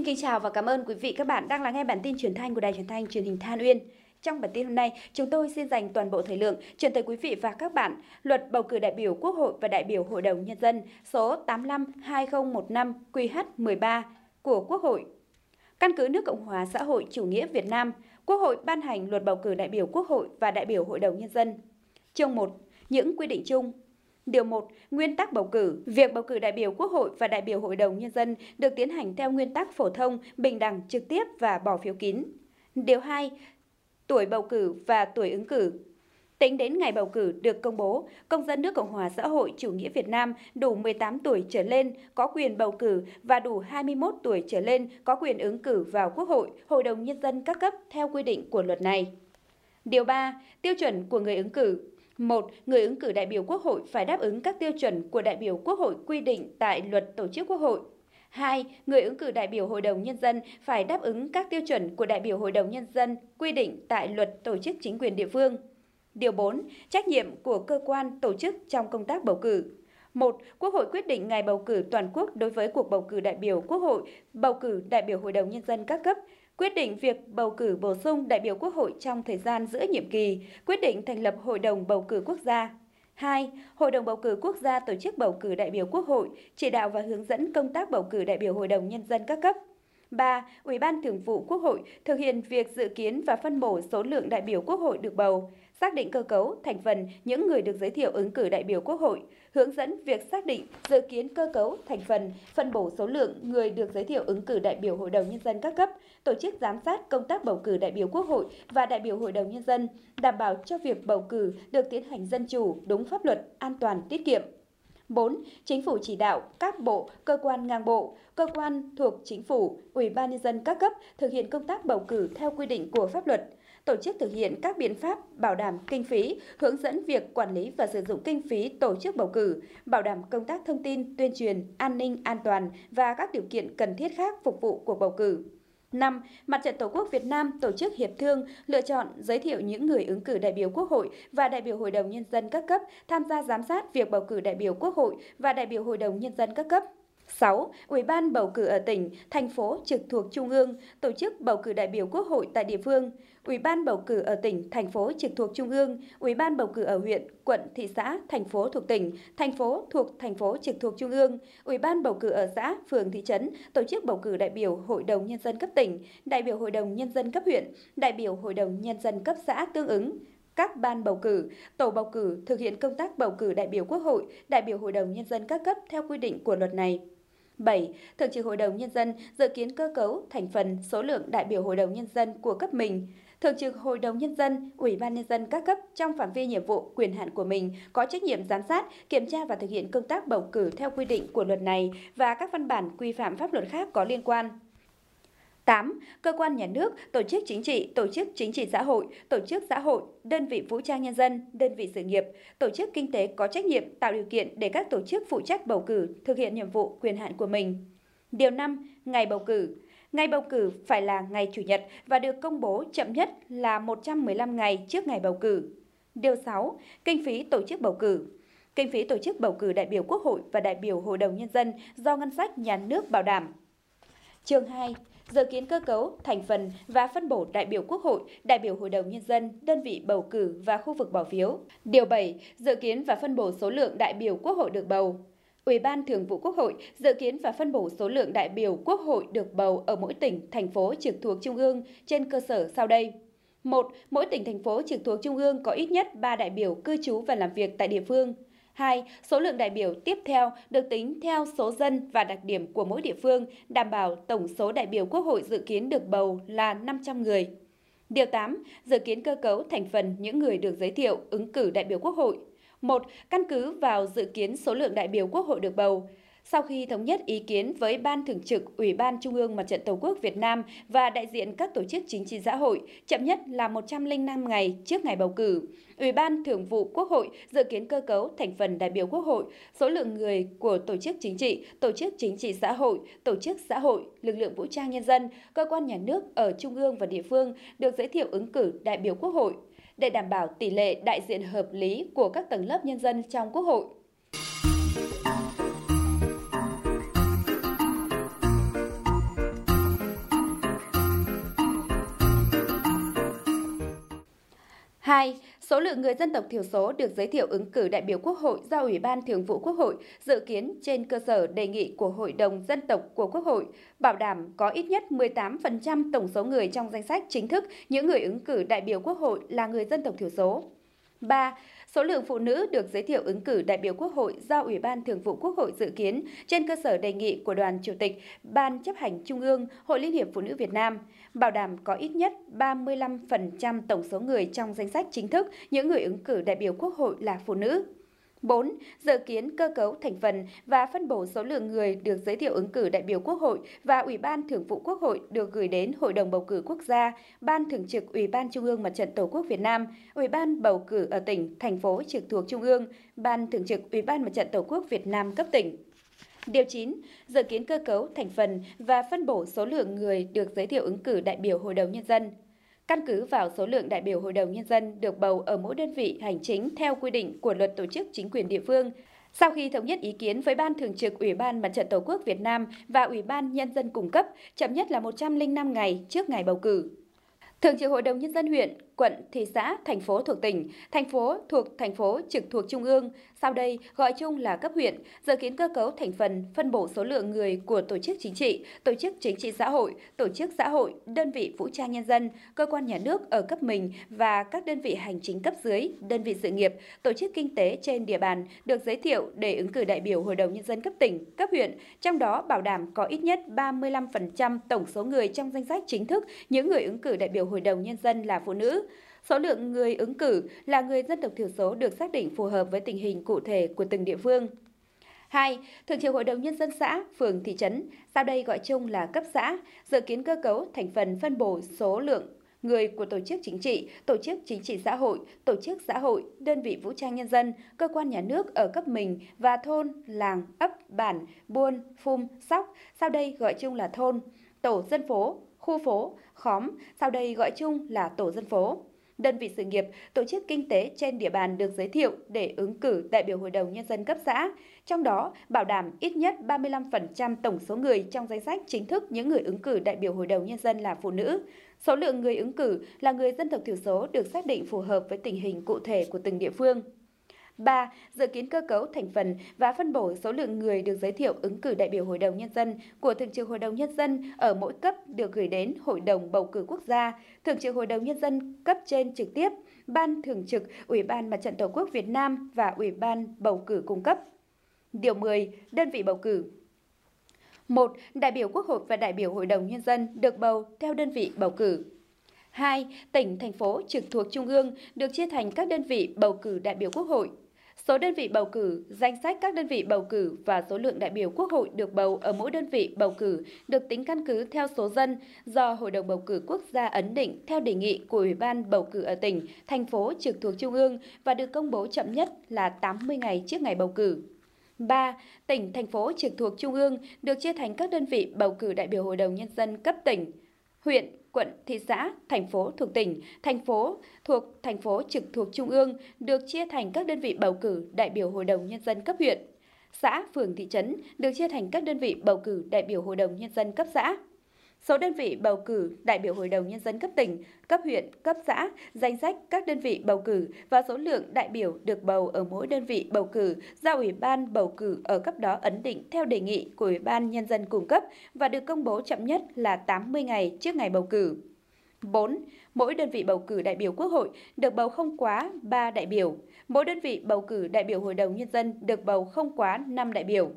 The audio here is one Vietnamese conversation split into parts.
Xin kính chào và cảm ơn quý vị các bạn đang lắng nghe bản tin truyền thanh của Đài Truyền thanh Truyền hình Than Uyên. Trong bản tin hôm nay, chúng tôi xin dành toàn bộ thời lượng chuyển tới quý vị và các bạn Luật bầu cử đại biểu Quốc hội và đại biểu Hội đồng Nhân dân số 85/2015 QH13 của Quốc hội. Căn cứ nước Cộng hòa xã hội chủ nghĩa Việt Nam, Quốc hội ban hành Luật bầu cử đại biểu Quốc hội và đại biểu Hội đồng Nhân dân. Chương 1. Những quy định chung. Điều 1. Nguyên tắc bầu cử. Việc bầu cử đại biểu Quốc hội và đại biểu Hội đồng Nhân dân được tiến hành theo nguyên tắc phổ thông, bình đẳng, trực tiếp và bỏ phiếu kín. Điều 2. Tuổi bầu cử và tuổi ứng cử. Tính đến ngày bầu cử được công bố, công dân nước Cộng hòa xã hội chủ nghĩa Việt Nam đủ 18 tuổi trở lên có quyền bầu cử và đủ 21 tuổi trở lên có quyền ứng cử vào Quốc hội, Hội đồng Nhân dân các cấp theo quy định của luật này. Điều 3. Tiêu chuẩn của người ứng cử. 1. Người ứng cử đại biểu Quốc hội phải đáp ứng các tiêu chuẩn của đại biểu Quốc hội quy định tại Luật Tổ chức Quốc hội. 2. Người ứng cử đại biểu Hội đồng Nhân dân phải đáp ứng các tiêu chuẩn của đại biểu Hội đồng Nhân dân quy định tại Luật Tổ chức Chính quyền địa phương. Điều 4. Trách nhiệm của cơ quan tổ chức trong công tác bầu cử. 1. Quốc hội quyết định ngày bầu cử toàn quốc đối với cuộc bầu cử đại biểu Quốc hội, bầu cử đại biểu Hội đồng Nhân dân các cấp, quyết định việc bầu cử bổ sung đại biểu Quốc hội trong thời gian giữa nhiệm kỳ, quyết định thành lập Hội đồng bầu cử quốc gia. 2. Hội đồng bầu cử quốc gia tổ chức bầu cử đại biểu Quốc hội, chỉ đạo và hướng dẫn công tác bầu cử đại biểu Hội đồng Nhân dân các cấp. 3. Ủy ban Thường vụ Quốc hội thực hiện việc dự kiến và phân bổ số lượng đại biểu Quốc hội được bầu, xác định cơ cấu, thành phần những người được giới thiệu ứng cử đại biểu Quốc hội, hướng dẫn việc xác định, dự kiến cơ cấu, thành phần, phân bổ số lượng người được giới thiệu ứng cử đại biểu Hội đồng Nhân dân các cấp, tổ chức giám sát công tác bầu cử đại biểu Quốc hội và đại biểu Hội đồng Nhân dân, đảm bảo cho việc bầu cử được tiến hành dân chủ, đúng pháp luật, an toàn, tiết kiệm. 4. Chính phủ chỉ đạo các bộ, cơ quan ngang bộ, cơ quan thuộc Chính phủ, Ủy ban Nhân dân các cấp thực hiện công tác bầu cử theo quy định của pháp luật, tổ chức thực hiện các biện pháp bảo đảm kinh phí, hướng dẫn việc quản lý và sử dụng kinh phí tổ chức bầu cử, bảo đảm công tác thông tin, tuyên truyền, an ninh, an toàn và các điều kiện cần thiết khác phục vụ cuộc bầu cử. 5. Mặt trận Tổ quốc Việt Nam tổ chức hiệp thương, lựa chọn, giới thiệu những người ứng cử đại biểu Quốc hội và đại biểu Hội đồng Nhân dân các cấp tham gia giám sát việc bầu cử đại biểu Quốc hội và đại biểu Hội đồng Nhân dân các cấp. 6. Ủy ban bầu cử ở tỉnh, thành phố trực thuộc Trung ương tổ chức bầu cử đại biểu Quốc hội tại địa phương. Ủy ban bầu cử ở tỉnh, thành phố trực thuộc Trung ương, Ủy ban bầu cử ở huyện, quận, thị xã, thành phố thuộc tỉnh, thành phố thuộc thành phố trực thuộc Trung ương, Ủy ban bầu cử ở xã, phường, thị trấn tổ chức bầu cử đại biểu Hội đồng Nhân dân cấp tỉnh, đại biểu Hội đồng Nhân dân cấp huyện, đại biểu Hội đồng Nhân dân cấp xã tương ứng. Các ban bầu cử, tổ bầu cử thực hiện công tác bầu cử đại biểu Quốc hội, đại biểu Hội đồng Nhân dân các cấp theo quy định của luật này. 7. Thường trực Hội đồng Nhân dân dự kiến cơ cấu, thành phần, số lượng đại biểu Hội đồng Nhân dân của cấp mình. Thường trực Hội đồng Nhân dân, Ủy ban Nhân dân các cấp trong phạm vi nhiệm vụ, quyền hạn của mình có trách nhiệm giám sát, kiểm tra và thực hiện công tác bầu cử theo quy định của luật này và các văn bản quy phạm pháp luật khác có liên quan. 8. Cơ quan nhà nước, tổ chức chính trị xã hội, đơn vị vũ trang nhân dân, đơn vị sự nghiệp, tổ chức kinh tế có trách nhiệm tạo điều kiện để các tổ chức phụ trách bầu cử thực hiện nhiệm vụ quyền hạn của mình. Điều 5. Ngày bầu cử. Ngày bầu cử phải là ngày Chủ nhật và được công bố chậm nhất là 115 ngày trước ngày bầu cử. Điều 6. Kinh phí tổ chức bầu cử. Kinh phí tổ chức bầu cử đại biểu Quốc hội và đại biểu Hội đồng Nhân dân do ngân sách nhà nước bảo đảm. Chương 2. Dự kiến cơ cấu, thành phần và phân bổ đại biểu Quốc hội, đại biểu Hội đồng Nhân dân, đơn vị bầu cử và khu vực bỏ phiếu. Điều 7. Dự kiến và phân bổ số lượng đại biểu Quốc hội được bầu. Ủy ban Thường vụ Quốc hội dự kiến và phân bổ số lượng đại biểu Quốc hội được bầu ở mỗi tỉnh, thành phố trực thuộc Trung ương trên cơ sở sau đây. 1. Mỗi tỉnh, thành phố trực thuộc Trung ương có ít nhất 3 đại biểu cư trú và làm việc tại địa phương. 2. Số lượng đại biểu tiếp theo được tính theo số dân và đặc điểm của mỗi địa phương, đảm bảo tổng số đại biểu Quốc hội dự kiến được bầu là 500 người. Điều 8. Dự kiến cơ cấu, thành phần những người được giới thiệu ứng cử đại biểu Quốc hội. 1. Căn cứ vào dự kiến số lượng đại biểu Quốc hội được bầu. Sau khi thống nhất ý kiến với Ban Thường trực Ủy ban Trung ương Mặt trận Tổ quốc Việt Nam và đại diện các tổ chức chính trị xã hội, chậm nhất là 105 ngày trước ngày bầu cử, Ủy ban Thường vụ Quốc hội dự kiến cơ cấu, thành phần đại biểu Quốc hội, số lượng người của tổ chức chính trị xã hội, lực lượng vũ trang nhân dân, cơ quan nhà nước ở Trung ương và địa phương được giới thiệu ứng cử đại biểu Quốc hội, để đảm bảo tỷ lệ đại diện hợp lý của các tầng lớp nhân dân trong Quốc hội. 2. Số lượng người dân tộc thiểu số được giới thiệu ứng cử đại biểu Quốc hội do Ủy ban Thường vụ Quốc hội dự kiến trên cơ sở đề nghị của Hội đồng Dân tộc của Quốc hội, bảo đảm có ít nhất 18% tổng số người trong danh sách chính thức những người ứng cử đại biểu Quốc hội là người dân tộc thiểu số. 3. Số lượng phụ nữ được giới thiệu ứng cử đại biểu Quốc hội do Ủy ban Thường vụ Quốc hội dự kiến trên cơ sở đề nghị của Đoàn Chủ tịch Ban Chấp hành Trung ương Hội Liên hiệp Phụ nữ Việt Nam, bảo đảm có ít nhất 35% tổng số người trong danh sách chính thức những người ứng cử đại biểu Quốc hội là phụ nữ. 4. Dự kiến cơ cấu thành phần và phân bổ số lượng người được giới thiệu ứng cử đại biểu Quốc hội và Ủy ban Thường vụ Quốc hội được gửi đến Hội đồng Bầu cử Quốc gia, Ban Thường trực Ủy ban Trung ương Mặt trận Tổ quốc Việt Nam, Ủy ban bầu cử ở tỉnh, thành phố trực thuộc Trung ương, Ban Thường trực Ủy ban Mặt trận Tổ quốc Việt Nam cấp tỉnh. Điều 9. Dự kiến cơ cấu thành phần và phân bổ số lượng người được giới thiệu ứng cử đại biểu Hội đồng Nhân dân. Căn cứ vào số lượng đại biểu Hội đồng Nhân dân được bầu ở mỗi đơn vị hành chính theo quy định của Luật Tổ chức Chính quyền địa phương, sau khi thống nhất ý kiến với Ban Thường trực Ủy ban Mặt trận Tổ quốc Việt Nam và Ủy ban Nhân dân cung cấp, chậm nhất là 105 ngày trước ngày bầu cử. Thường trực Hội đồng Nhân dân huyện, quận, thị xã, thành phố thuộc tỉnh, thành phố thuộc thành phố trực thuộc Trung ương, sau đây gọi chung là cấp huyện, dự kiến cơ cấu thành phần, phân bổ số lượng người của tổ chức chính trị xã hội, đơn vị vũ trang nhân dân, cơ quan nhà nước ở cấp mình và các đơn vị hành chính cấp dưới, đơn vị sự nghiệp, tổ chức kinh tế trên địa bàn được giới thiệu để ứng cử đại biểu Hội đồng Nhân dân cấp tỉnh, cấp huyện, trong đó bảo đảm có ít nhất 35% tổng số người trong danh sách chính thức những người ứng cử đại biểu Hội đồng Nhân dân là phụ nữ. Số lượng người ứng cử là người dân tộc thiểu số được xác định phù hợp với tình hình cụ thể của từng địa phương. 2. Thường trực Hội đồng Nhân dân xã, phường, thị trấn, sau đây gọi chung là cấp xã, dự kiến cơ cấu thành phần phân bổ số lượng người của tổ chức chính trị xã hội, đơn vị vũ trang nhân dân, cơ quan nhà nước ở cấp mình và thôn, làng, ấp, bản, buôn, phum, sóc, sau đây gọi chung là thôn, tổ dân phố, khu phố, khóm, sau đây gọi chung là tổ dân phố. Đơn vị sự nghiệp, tổ chức kinh tế trên địa bàn được giới thiệu để ứng cử đại biểu Hội đồng Nhân dân cấp xã, trong đó bảo đảm ít nhất 35% tổng số người trong danh sách chính thức những người ứng cử đại biểu Hội đồng Nhân dân là phụ nữ. Số lượng người ứng cử là người dân tộc thiểu số được xác định phù hợp với tình hình cụ thể của từng địa phương. 3. Dự kiến cơ cấu thành phần và phân bổ số lượng người được giới thiệu ứng cử đại biểu Hội đồng Nhân dân của Thường trực Hội đồng Nhân dân ở mỗi cấp được gửi đến Hội đồng Bầu cử Quốc gia, Thường trực Hội đồng Nhân dân cấp trên trực tiếp, Ban Thường trực Ủy ban Mặt trận Tổ quốc Việt Nam và Ủy ban bầu cử cung cấp. Điều 10. Đơn vị bầu cử. 1. Đại biểu Quốc hội và đại biểu Hội đồng Nhân dân được bầu theo đơn vị bầu cử. 2. Tỉnh, thành phố trực thuộc Trung ương được chia thành các đơn vị bầu cử đại biểu Quốc hội. Số đơn vị bầu cử, danh sách các đơn vị bầu cử và số lượng đại biểu Quốc hội được bầu ở mỗi đơn vị bầu cử được tính căn cứ theo số dân do Hội đồng Bầu cử Quốc gia ấn định theo đề nghị của Ủy ban bầu cử ở tỉnh, thành phố trực thuộc Trung ương và được công bố chậm nhất là 80 ngày trước ngày bầu cử. 3. Tỉnh, thành phố trực thuộc Trung ương được chia thành các đơn vị bầu cử đại biểu Hội đồng Nhân dân cấp tỉnh, huyện, quận, thị xã, thành phố thuộc tỉnh, thành phố thuộc thành phố trực thuộc Trung ương được chia thành các đơn vị bầu cử đại biểu Hội đồng Nhân dân cấp huyện. Xã, phường, thị trấn được chia thành các đơn vị bầu cử đại biểu Hội đồng Nhân dân cấp xã. Số đơn vị bầu cử đại biểu Hội đồng Nhân dân cấp tỉnh, cấp huyện, cấp xã, danh sách các đơn vị bầu cử và số lượng đại biểu được bầu ở mỗi đơn vị bầu cử do Ủy ban bầu cử ở cấp đó ấn định theo đề nghị của Ủy ban Nhân dân cung cấp và được công bố chậm nhất là 80 ngày trước ngày bầu cử. 4. Mỗi đơn vị bầu cử đại biểu Quốc hội được bầu không quá 3 đại biểu. Mỗi đơn vị bầu cử đại biểu Hội đồng Nhân dân được bầu không quá 5 đại biểu.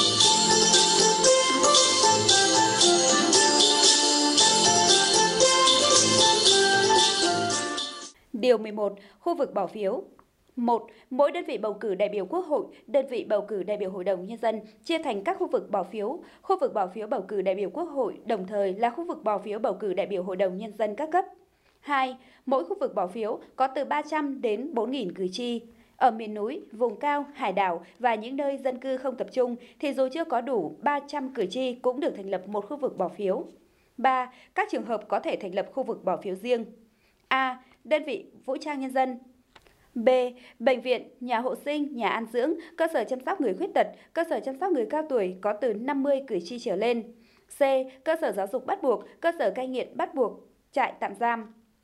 Điều 11. Khu vực bỏ phiếu. 1. Mỗi đơn vị bầu cử đại biểu Quốc hội, đơn vị bầu cử đại biểu Hội đồng Nhân dân chia thành các khu vực bỏ phiếu. Khu vực bỏ phiếu bầu cử đại biểu Quốc hội đồng thời là khu vực bỏ phiếu bầu cử đại biểu Hội đồng Nhân dân các cấp. 2. Mỗi khu vực bỏ phiếu có từ 300 đến 4.000 cử tri. Ở miền núi, vùng cao, hải đảo và những nơi dân cư không tập trung thì dù chưa có đủ 300 cử tri cũng được thành lập một khu vực bỏ phiếu. 3. Các trường hợp có thể thành lập khu vực bỏ phiếu riêng. A. Đơn vị vũ trang nhân dân. B. Bệnh viện, nhà hộ sinh, nhà an dưỡng, cơ sở chăm sóc người khuyết tật, cơ sở chăm sóc người cao tuổi có từ 50 cử tri trở lên. C. Cơ sở giáo dục bắt buộc, cơ sở cai nghiện bắt buộc, trại tạm giam.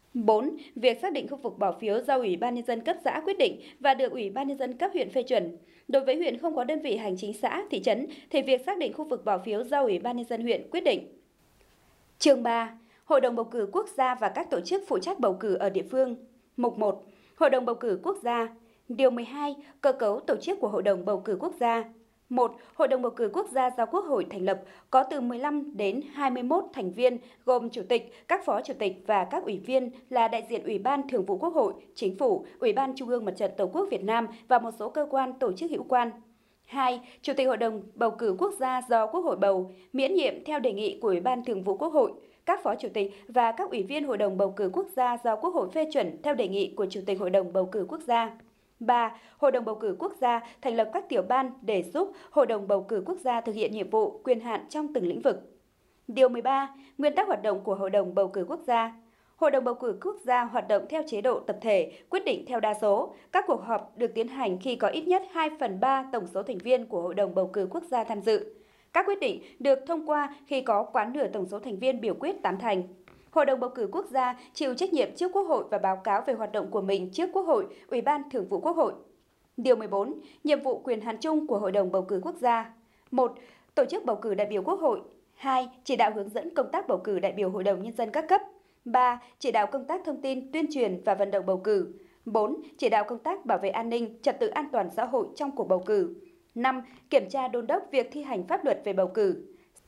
4. Việc xác định khu vực bỏ phiếu do Ủy ban Nhân dân cấp xã quyết định và được Ủy ban Nhân dân cấp huyện phê chuẩn. Đối với huyện không có đơn vị hành chính xã, thị trấn, thì việc xác định khu vực bỏ phiếu do Ủy ban Nhân dân huyện quyết định. Chương 3. Hội đồng bầu cử quốc gia và các tổ chức phụ trách bầu cử ở địa phương. Mục 1. Hội đồng bầu cử quốc gia. Điều 12. Cơ cấu tổ chức của Hội đồng bầu cử quốc gia. 1. Hội đồng bầu cử quốc gia do Quốc hội thành lập có từ 15 đến 21 thành viên, gồm Chủ tịch, các Phó Chủ tịch và các ủy viên là đại diện Ủy ban Thường vụ Quốc hội, Chính phủ, Ủy ban Trung ương Mặt trận Tổ quốc Việt Nam và một số cơ quan tổ chức hữu quan. 2. Chủ tịch Hội đồng bầu cử quốc gia do Quốc hội bầu, miễn nhiệm theo đề nghị của Ủy ban Thường vụ Quốc hội, các Phó Chủ tịch và các ủy viên Hội đồng bầu cử quốc gia do Quốc hội phê chuẩn theo đề nghị của Chủ tịch Hội đồng bầu cử quốc gia. 3. Hội đồng bầu cử quốc gia thành lập các tiểu ban để giúp Hội đồng bầu cử quốc gia thực hiện nhiệm vụ, quyền hạn trong từng lĩnh vực. Điều 13. Nguyên tắc hoạt động của Hội đồng bầu cử quốc gia. Hội đồng bầu cử quốc gia hoạt động theo chế độ tập thể, quyết định theo đa số. Các cuộc họp được tiến hành khi có ít nhất 2/3 tổng số thành viên của Hội đồng bầu cử quốc gia tham dự. Các quyết định được thông qua khi có quá nửa tổng số thành viên biểu quyết tán thành. Hội đồng bầu cử quốc gia chịu trách nhiệm trước Quốc hội và báo cáo về hoạt động của mình trước Quốc hội, Ủy ban Thường vụ Quốc hội. Điều 14. Nhiệm vụ quyền hạn chung của Hội đồng bầu cử quốc gia. 1. Tổ chức bầu cử đại biểu Quốc hội. 2. Chỉ đạo hướng dẫn công tác bầu cử đại biểu Hội đồng Nhân dân các cấp. 3. Chỉ đạo công tác thông tin, tuyên truyền và vận động bầu cử. 4. Chỉ đạo công tác bảo vệ an ninh, trật tự an toàn xã hội trong cuộc bầu cử. 5. Kiểm tra đôn đốc việc thi hành pháp luật về bầu cử.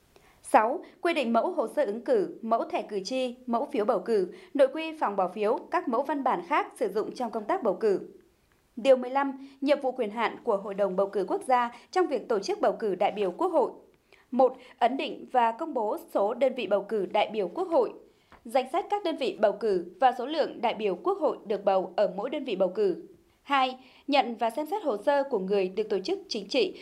6. Quy định mẫu hồ sơ ứng cử, mẫu thẻ cử tri, mẫu phiếu bầu cử, nội quy phòng bỏ phiếu, các mẫu văn bản khác sử dụng trong công tác bầu cử. Điều 15. Nhiệm vụ quyền hạn của Hội đồng bầu cử quốc gia trong việc tổ chức bầu cử đại biểu Quốc hội. 1. Ấn định và công bố số đơn vị bầu cử đại biểu Quốc hội, danh sách các đơn vị bầu cử và số lượng đại biểu Quốc hội được bầu ở mỗi đơn vị bầu cử. 2. Nhận và xem xét hồ sơ của người được tổ chức chính trị,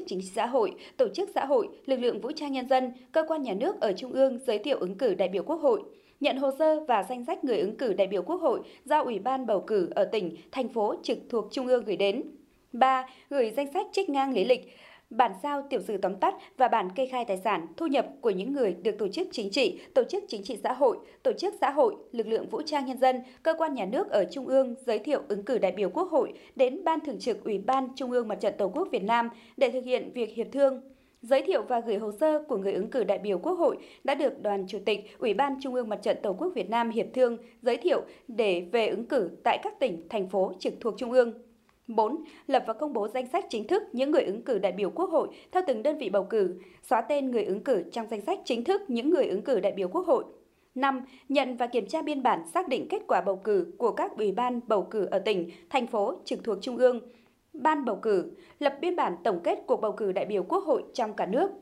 tổ chức xã hội, lực lượng vũ trang nhân dân, cơ quan nhà nước ở Trung ương giới thiệu ứng cử đại biểu Quốc hội. Nhận hồ sơ và danh sách người ứng cử đại biểu Quốc hội do Ủy ban bầu cử ở tỉnh, thành phố trực thuộc Trung ương gửi đến. 3. Gửi danh sách trích ngang lý lịch, bản sao tiểu sử tóm tắt và bản kê khai tài sản, thu nhập của những người được tổ chức chính trị xã hội, lực lượng vũ trang nhân dân, cơ quan nhà nước ở Trung ương giới thiệu ứng cử đại biểu Quốc hội đến Ban Thường trực Ủy ban Trung ương Mặt trận Tổ quốc Việt Nam để thực hiện việc hiệp thương. Giới thiệu và gửi hồ sơ của người ứng cử đại biểu Quốc hội đã được Đoàn Chủ tịch Ủy ban Trung ương Mặt trận Tổ quốc Việt Nam hiệp thương, giới thiệu để về ứng cử tại các tỉnh, thành phố trực thuộc Trung ương. 4. Lập và công bố danh sách chính thức những người ứng cử đại biểu Quốc hội theo từng đơn vị bầu cử, xóa tên người ứng cử trong danh sách chính thức những người ứng cử đại biểu Quốc hội. 5. Nhận và kiểm tra biên bản xác định kết quả bầu cử của các ủy ban bầu cử ở tỉnh, thành phố trực thuộc Trung ương, ban bầu cử, lập biên bản tổng kết cuộc bầu cử đại biểu Quốc hội trong cả nước.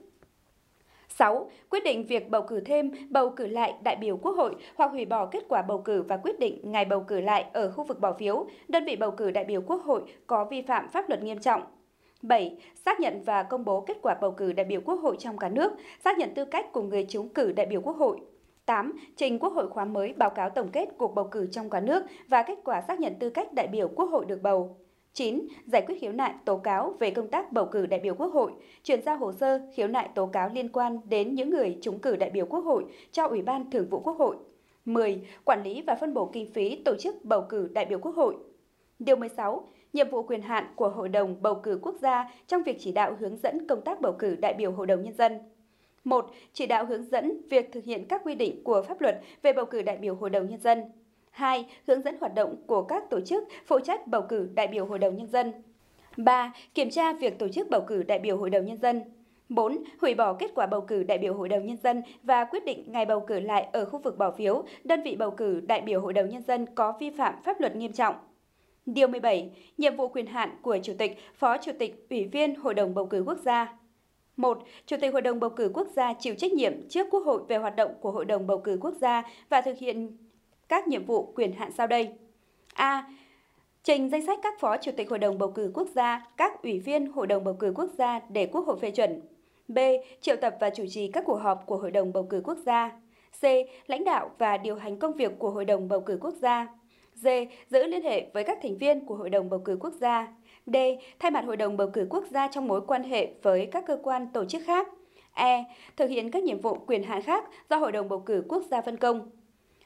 6. Quyết định việc bầu cử thêm, bầu cử lại đại biểu Quốc hội hoặc hủy bỏ kết quả bầu cử và quyết định ngày bầu cử lại ở khu vực bỏ phiếu, đơn vị bầu cử đại biểu Quốc hội có vi phạm pháp luật nghiêm trọng. 7. Xác nhận và công bố kết quả bầu cử đại biểu Quốc hội trong cả nước, xác nhận tư cách của người trúng cử đại biểu Quốc hội. 8. Trình Quốc hội khóa mới báo cáo tổng kết cuộc bầu cử trong cả nước và kết quả xác nhận tư cách đại biểu Quốc hội được bầu. 9. Giải quyết khiếu nại tố cáo về công tác bầu cử đại biểu Quốc hội, chuyển giao hồ sơ khiếu nại tố cáo liên quan đến những người trúng cử đại biểu Quốc hội cho Ủy ban Thường vụ Quốc hội. 10. Quản lý và phân bổ kinh phí tổ chức bầu cử đại biểu Quốc hội. Điều 16. Nhiệm vụ quyền hạn của Hội đồng bầu cử quốc gia trong việc chỉ đạo hướng dẫn công tác bầu cử đại biểu Hội đồng Nhân dân. 1. Chỉ đạo hướng dẫn việc thực hiện các quy định của pháp luật về bầu cử đại biểu Hội đồng Nhân dân. 2. Hướng dẫn hoạt động của các tổ chức phụ trách bầu cử đại biểu Hội đồng Nhân dân. 3. Kiểm tra việc tổ chức bầu cử đại biểu Hội đồng Nhân dân. 4. Hủy bỏ kết quả bầu cử đại biểu Hội đồng Nhân dân và quyết định ngày bầu cử lại ở khu vực bỏ phiếu, đơn vị bầu cử đại biểu Hội đồng Nhân dân có vi phạm pháp luật nghiêm trọng. Điều 17. Nhiệm vụ quyền hạn của Chủ tịch, Phó Chủ tịch, Ủy viên Hội đồng bầu cử quốc gia. 1. Chủ tịch Hội đồng bầu cử quốc gia chịu trách nhiệm trước Quốc hội về hoạt động của Hội đồng bầu cử quốc gia và thực hiện các nhiệm vụ quyền hạn sau đây. A. Trình danh sách các Phó Chủ tịch Hội đồng bầu cử quốc gia, các Ủy viên Hội đồng bầu cử quốc gia để Quốc hội phê chuẩn. B. Triệu tập và chủ trì các cuộc họp của Hội đồng bầu cử quốc gia. C. Lãnh đạo và điều hành công việc của Hội đồng bầu cử quốc gia. D. Giữ liên hệ với các thành viên của Hội đồng bầu cử quốc gia. D. Thay mặt Hội đồng bầu cử quốc gia trong mối quan hệ với các cơ quan tổ chức khác. E. Thực hiện các nhiệm vụ quyền hạn khác do Hội đồng bầu cử quốc gia phân công.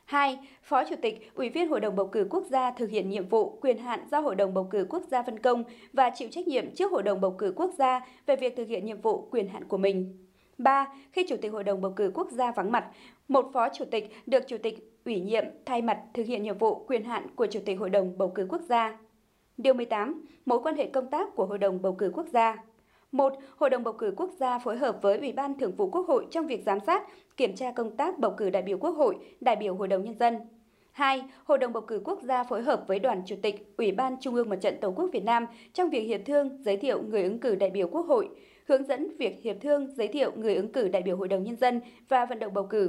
2. Phó Chủ tịch, Ủy viên Hội đồng bầu cử quốc gia thực hiện nhiệm vụ, quyền hạn do Hội đồng bầu cử quốc gia phân công và chịu trách nhiệm trước Hội đồng bầu cử quốc gia về việc thực hiện nhiệm vụ, quyền hạn của mình. 3. Khi Chủ tịch Hội đồng bầu cử quốc gia vắng mặt, một Phó Chủ tịch được Chủ tịch ủy nhiệm thay mặt thực hiện nhiệm vụ, quyền hạn của Chủ tịch Hội đồng bầu cử quốc gia. Điều 18. Mối quan hệ công tác của Hội đồng bầu cử quốc gia. 1. Hội đồng bầu cử quốc gia phối hợp với Ủy ban Thường vụ Quốc hội trong việc giám sát, kiểm tra công tác bầu cử đại biểu Quốc hội, đại biểu Hội đồng Nhân dân. 2. Hội đồng bầu cử quốc gia phối hợp với Đoàn Chủ tịch, Ủy ban Trung ương Mặt trận Tổ quốc Việt Nam trong việc hiệp thương, giới thiệu người ứng cử đại biểu Quốc hội, hướng dẫn việc hiệp thương, giới thiệu người ứng cử đại biểu Hội đồng Nhân dân và vận động bầu cử.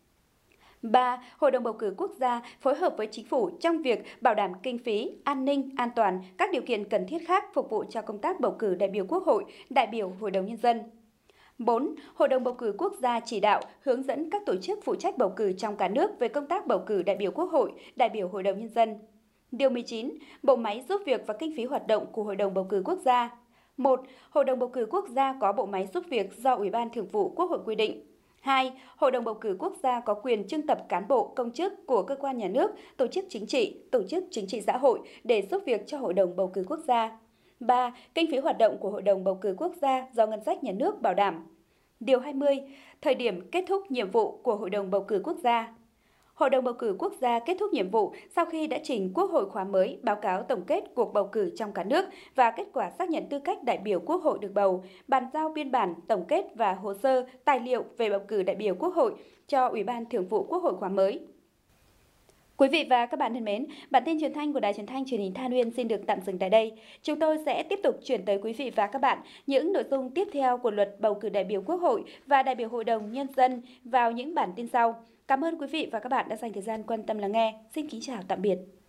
3. Hội đồng bầu cử quốc gia phối hợp với Chính phủ trong việc bảo đảm kinh phí, an ninh, an toàn, các điều kiện cần thiết khác phục vụ cho công tác bầu cử đại biểu Quốc hội, đại biểu Hội đồng Nhân dân. 4. Hội đồng bầu cử quốc gia chỉ đạo, hướng dẫn các tổ chức phụ trách bầu cử trong cả nước về công tác bầu cử đại biểu Quốc hội, đại biểu Hội đồng Nhân dân. Điều 19. Bộ máy giúp việc và kinh phí hoạt động của Hội đồng bầu cử quốc gia. 1. Hội đồng bầu cử quốc gia có bộ máy giúp việc do Ủy ban Thường vụ Quốc hội quy định. 2. Hội đồng bầu cử quốc gia có quyền trưng tập cán bộ, công chức của cơ quan nhà nước, tổ chức chính trị xã hội để giúp việc cho Hội đồng bầu cử quốc gia. 3. Kinh phí hoạt động của Hội đồng bầu cử quốc gia do ngân sách nhà nước bảo đảm. Điều 20. Thời điểm kết thúc nhiệm vụ của Hội đồng bầu cử quốc gia. Hội đồng bầu cử quốc gia kết thúc nhiệm vụ sau khi đã trình Quốc hội khóa mới báo cáo tổng kết cuộc bầu cử trong cả nước và kết quả xác nhận tư cách đại biểu Quốc hội được bầu, bàn giao biên bản tổng kết và hồ sơ, tài liệu về bầu cử đại biểu Quốc hội cho Ủy ban Thường vụ Quốc hội khóa mới. Quý vị và các bạn thân mến, bản tin truyền thanh của Đài Truyền thanh Truyền hình Than Uyên xin được tạm dừng tại đây. Chúng tôi sẽ tiếp tục chuyển tới quý vị và các bạn những nội dung tiếp theo của luật bầu cử đại biểu Quốc hội và đại biểu Hội đồng Nhân dân vào những bản tin sau. Cảm ơn quý vị và các bạn đã dành thời gian quan tâm lắng nghe. Xin kính chào tạm biệt.